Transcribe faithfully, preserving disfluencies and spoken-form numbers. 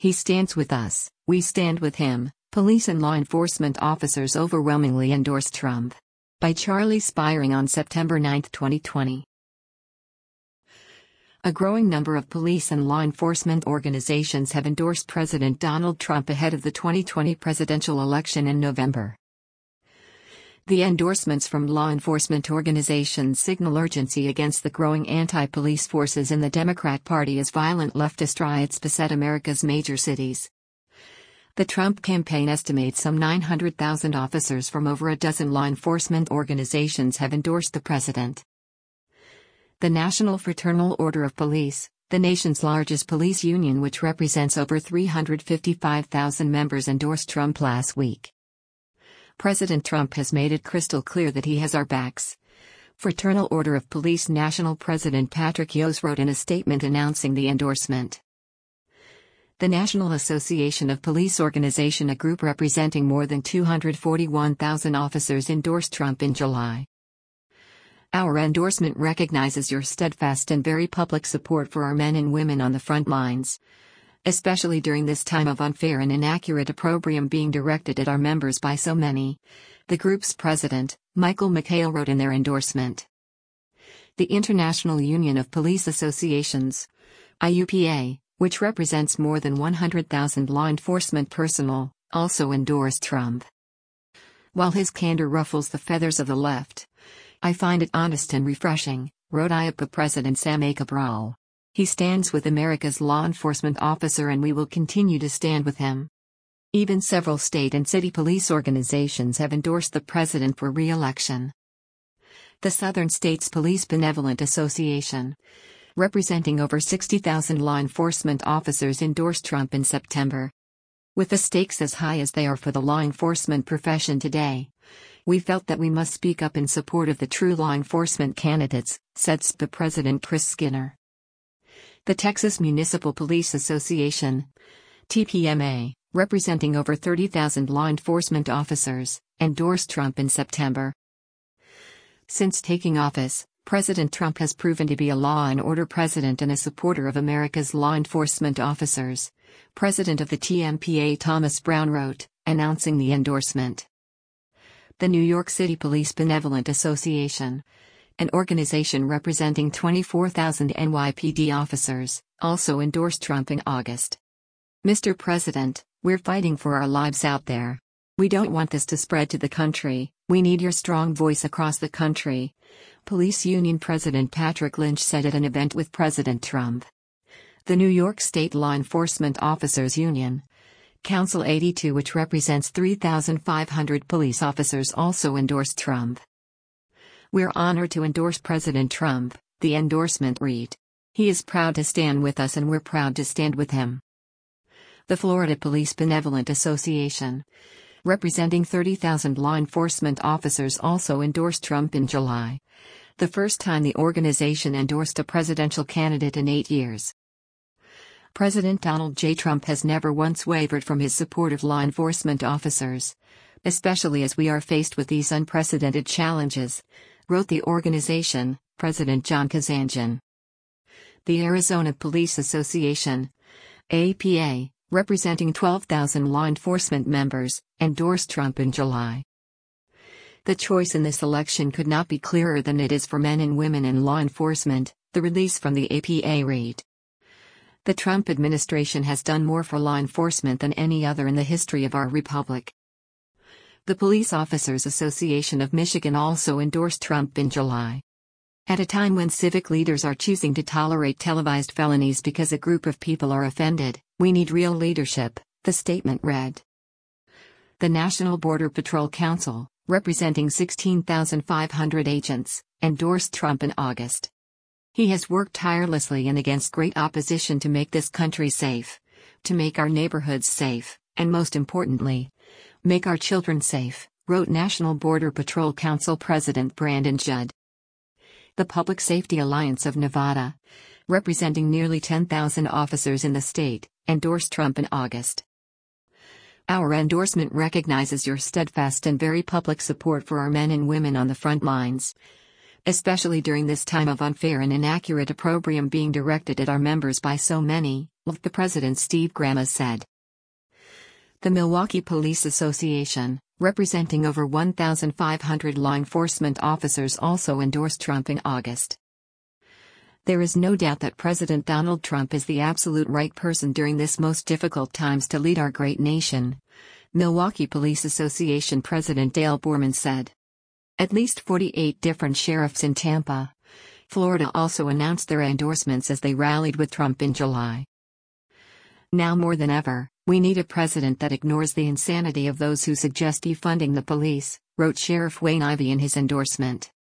He stands with us, we stand with him. Police and law enforcement officers overwhelmingly endorse Trump. By Charlie Spiring on September ninth, twenty twenty. A growing number of police and law enforcement organizations have endorsed President Donald Trump ahead of the twenty twenty presidential election in November. The endorsements from law enforcement organizations signal urgency against the growing anti-police forces in the Democrat Party as violent leftist riots beset America's major cities. The Trump campaign estimates some nine hundred thousand officers from over a dozen law enforcement organizations have endorsed the president. The National Fraternal Order of Police, the nation's largest police union which represents over three hundred fifty-five thousand members, endorsed Trump last week. President Trump has made it crystal clear that he has our backs. Fraternal Order of Police National President Patrick Yos wrote in a statement announcing the endorsement. The National Association of Police Organization, a group representing more than two hundred forty-one thousand officers, endorsed Trump in July. Our endorsement recognizes your steadfast and very public support for our men and women on the front lines, especially during this time of unfair and inaccurate opprobrium being directed at our members by so many, the group's president, Michael McHale, wrote in their endorsement. The International Union of Police Associations, I U P A, which represents more than one hundred thousand law enforcement personnel, also endorsed Trump. While his candor ruffles the feathers of the left, I find it honest and refreshing, wrote I U P A President Sam A. Cabral. He stands with America's law enforcement officer and we will continue to stand with him. Even several state and city police organizations have endorsed the president for re-election. The Southern States Police Benevolent Association, representing over sixty thousand law enforcement officers, endorsed Trump in September. With the stakes as high as they are for the law enforcement profession today, we felt that we must speak up in support of the true law enforcement candidates, said S P A President Chris Skinner. The Texas Municipal Police Association, T P M A, representing over thirty thousand law enforcement officers, endorsed Trump in September. Since taking office, President Trump has proven to be a law and order president and a supporter of America's law enforcement officers, President of the T M P A Thomas Brown wrote, announcing the endorsement. The New York City Police Benevolent Association, an organization representing twenty-four thousand N Y P D officers, also endorsed Trump in August. Mister President, we're fighting for our lives out there. We don't want this to spread to the country, we need your strong voice across the country, Police Union President Patrick Lynch said at an event with President Trump. The New York State Law Enforcement Officers Union, Council eighty-two, which represents three thousand five hundred police officers, also endorsed Trump. We're honored to endorse President Trump, the endorsement read. He is proud to stand with us and we're proud to stand with him. The Florida Police Benevolent Association, representing thirty thousand law enforcement officers, also endorsed Trump in July, the first time the organization endorsed a presidential candidate in eight years. President Donald J. Trump has never once wavered from his support of law enforcement officers, especially as we are faced with these unprecedented challenges, wrote the organization, President John Kazanjian. The Arizona Police Association, A P A, representing twelve thousand law enforcement members, endorsed Trump in July. The choice in this election could not be clearer than it is for men and women in law enforcement, the release from the A P A read. The Trump administration has done more for law enforcement than any other in the history of our republic. The Police Officers Association of Michigan also endorsed Trump in July. At a time when civic leaders are choosing to tolerate televised felonies because a group of people are offended, we need real leadership, the statement read. The National Border Patrol Council, representing sixteen thousand five hundred agents, endorsed Trump in August. He has worked tirelessly and against great opposition to make this country safe, to make our neighborhoods safe, and most importantly, make our children safe, wrote National Border Patrol Council President Brandon Judd. The Public Safety Alliance of Nevada, representing nearly ten thousand officers in the state, endorsed Trump in August. Our endorsement recognizes your steadfast and very public support for our men and women on the front lines, especially during this time of unfair and inaccurate opprobrium being directed at our members by so many, The president Steve Grammas said. The Milwaukee Police Association, representing over one thousand five hundred law enforcement officers, also endorsed Trump in August. There is no doubt that President Donald Trump is the absolute right person during this most difficult times to lead our great nation, Milwaukee Police Association President Dale Borman said. At least forty-eight different sheriffs in Tampa, Florida also announced their endorsements as they rallied with Trump in July. Now more than ever, we need a president that ignores the insanity of those who suggest defunding the police, wrote Sheriff Wayne Ivey in his endorsement.